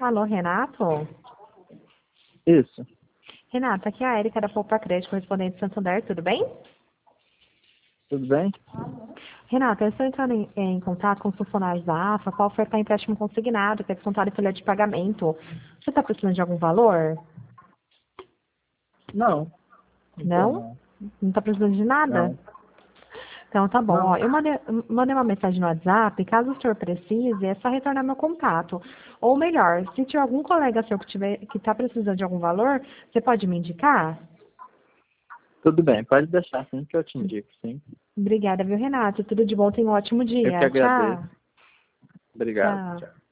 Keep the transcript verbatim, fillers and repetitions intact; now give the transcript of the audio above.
Alô, Renato? Isso. Renato, aqui é a Érica da Poupa Crédito, correspondente de Santander, tudo bem? Tudo bem? Renato, eu estou entrando em, em contato com os funcionários da AFA para ofertar empréstimo consignado, que é descontado em folha de pagamento. Você está precisando de algum valor? Não. Não tô, Não? não. Não está precisando de nada? Não. Então tá bom. Ó, Não. eu mandei, mandei uma mensagem no WhatsApp, caso o senhor precise, é só retornar meu contato. Ou melhor, se tiver algum colega seu que tiver que está precisando de algum valor, você pode me indicar? Tudo bem, pode deixar sim que eu te indico, sim. Obrigada, viu, Renato? Tudo de bom, tenha um ótimo Eu que dia. agradeço. Tchau. Obrigado. Tchau. Tchau.